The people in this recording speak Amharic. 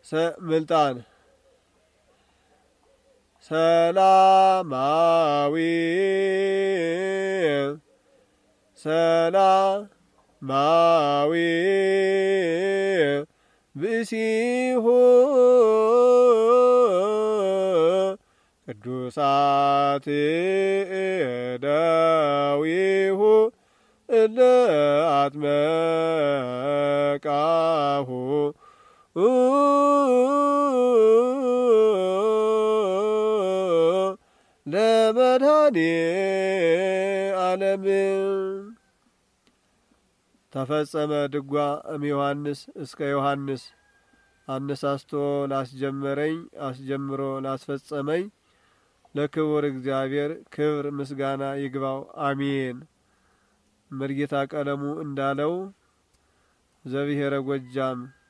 ምልጣን ሰላማዊ ሰላማዊ ብእሲሁ ቅዱሳት እደዊሁ እለ አጥመቃሁ ለመድኃኔ ዓለም። ተፈጸመ ድጓ እምዮሐንስ እስከ ዮሐንስ። አነሳስቶ ላስጀመረኝ አስጀምሮ ላስፈጸመኝ ለክቡር እግዚአብሔር ክብር ምስጋና ይግባው፣ አሜን። መርጌታ ቀለሙ እንዳለው ዘብሔረ ጎጃም